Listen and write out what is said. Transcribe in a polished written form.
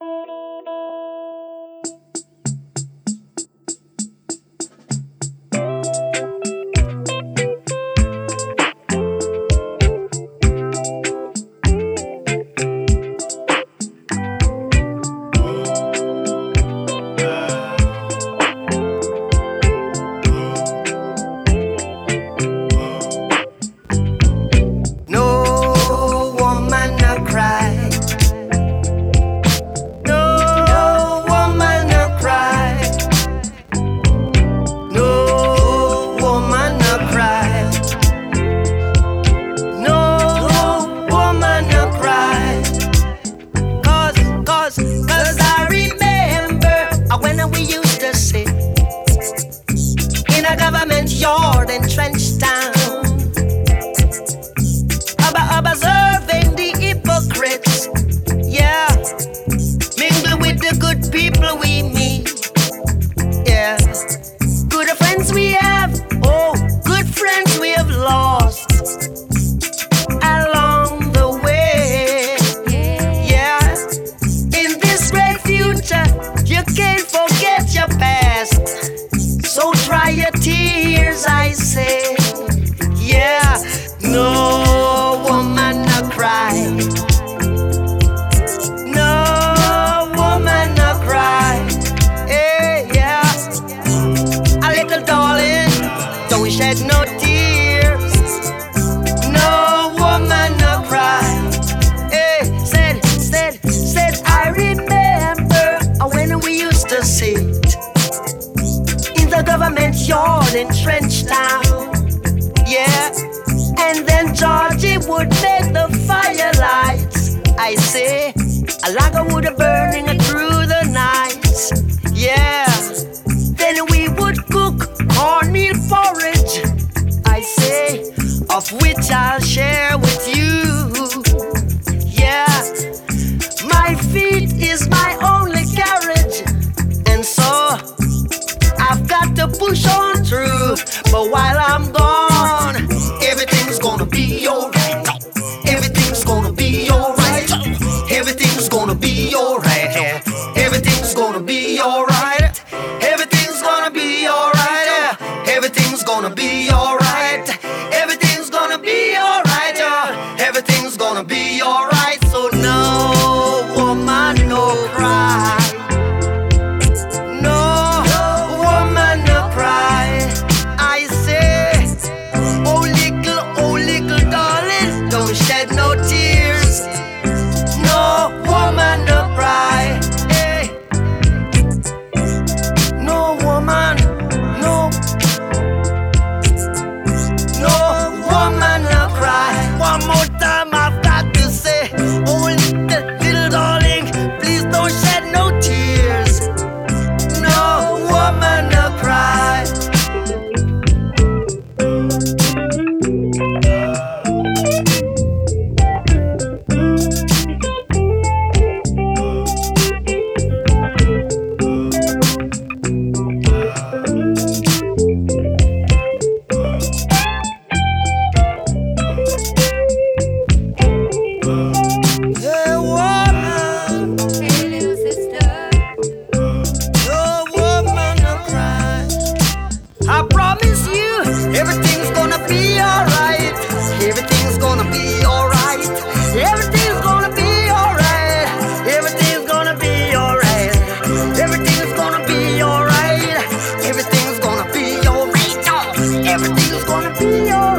Cause I remember when we used to sit in a government yard in Trenchtown, observing the hypocrites, yeah, mingle with the good people we meet, yeah, good friends we have, oh, good friends we have lost along the way, yeah, in this great future, you can't forget your past, so dry your tears, I say, yeah, no woman no cry, no woman no cry, hey, yeah, a little darling, don't shed no tears, no woman no cry, hey, said, I remember when we used to sit in the government yard in Trenchtown, yeah, and then Georgie would make the firelights, I say, a log would burning through the night, yeah, then we would cook cornmeal porridge, I say, of which I'll share with you, yeah, my feet is my only carriage, and so I've got to push on through, but while I'm gone, everything's gonna be alright. Everything's gonna be alright. Everything's gonna be alright. Everything's gonna be alright. Everything's gonna be alright. Everything's gonna be alright. Everything's gonna be alright. Everything's gonna be alright. So no woman, no cry. No woman, no cry. I say, oh little darling, don't shed no tears. No woman, no cry. Hey. No woman, no woman, no cry. One more time I've got to say, oh little darling, please don't shed no tears. No woman, no cry. Hey woman, Hey, little sister. no woman, no cry. I promise you, everything's gonna be alright. Everything's gonna be alright. Everything's gonna be alright. Everything's gonna be alright. Everything's gonna be alright. Everything's gonna be alright. Everything's gonna be alright.